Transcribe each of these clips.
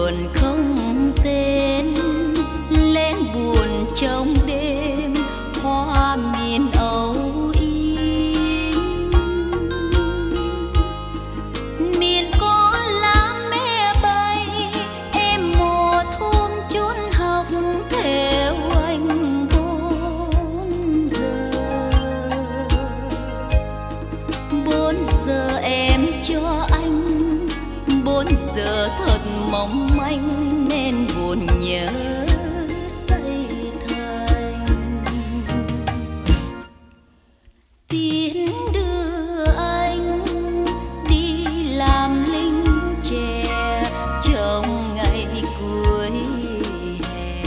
buồn không tên, lên buồn trong đêm hoa miền âu yếm. Miền có lá mẹ bay, em mùa thôn chốn học theo anh 4 giờ. 4 giờ em cho anh, 4 giờ thật mong manh nên buồn nhớ say thành. Tiến đưa anh đi làm lính trẻ trong ngày cuối hè.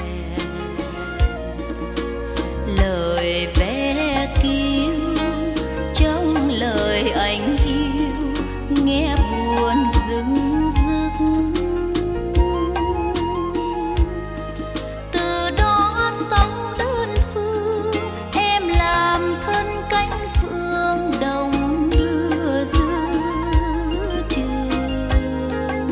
Lời vé cứu trong lời anh yêu nghe buồn dưng dứt. Từ đó sống đơn phương, em làm thân cánh phượng đồng đưa giữa trường.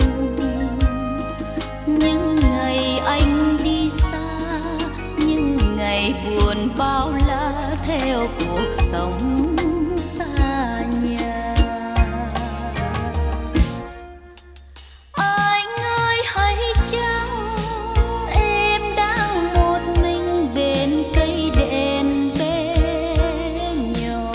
Những ngày anh đi xa, những ngày buồn bao la theo cuộc sống xa nhà. Anh ơi hãy chăng em đang một mình bên cây đèn bé nhỏ.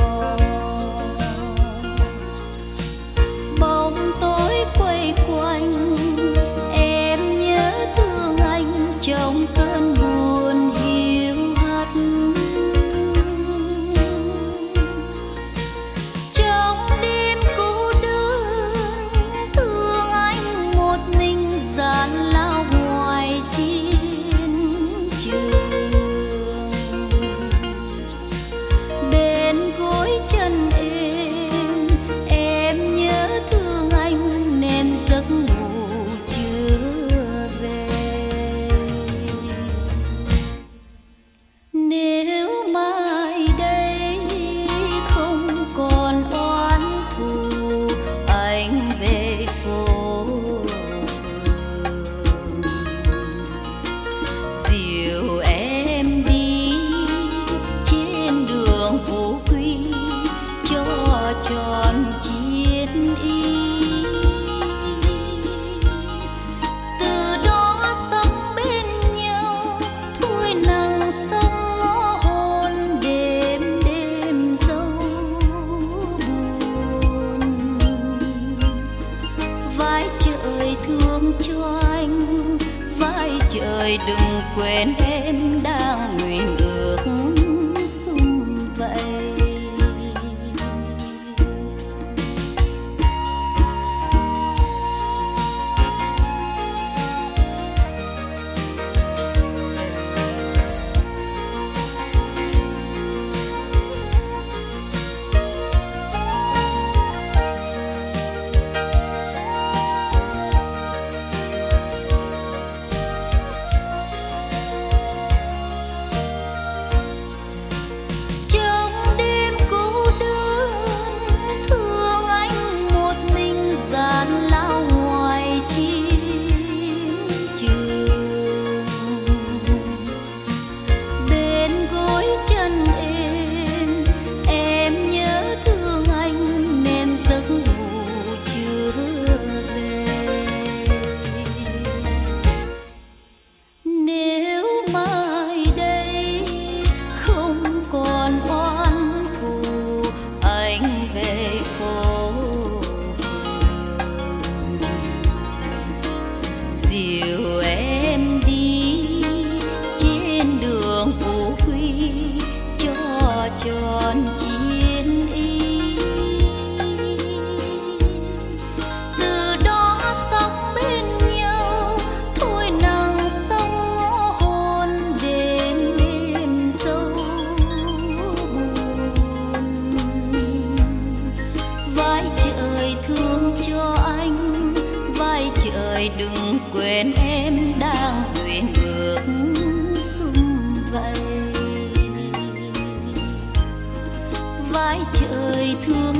Bóng tối quay quanh, em nhớ thương anh trong cơn buồn hiu hắt. Trong đêm cô đơn thương anh một mình dàn lao ngoài chiến trường. Bên gối chân em nhớ thương anh nên giấc ngủ chưa về. Nếu mai đây không còn oán thù, anh về phố phường dìu em đi trên đường Phú Quý cho tròn chiến y. Từ đó sống bên nhau thôi nắng sông ngõ hôn đêm đêm dấu buồn. Vai trời thương cho anh, vai trời đừng quên em đang nguyện ước sum vầy. Trong đêm cô đơn thương anh một mình dàn lao ngoài chiến trường. Bên gối chân em nhớ thương anh nên giấc ngủ chưa về. Nếu mai đây không còn oán thù, anh về phố phường dìu em đi trên đường Phú Quý cho tròn chiến y. Từ đó sống bên nhau thôi nắng sông ngõ hôn đêm đêm dấu buồn. Vai trời thương cho anh, vai trời đừng quên em đang nguyện ước sum vầy. Vai trời thương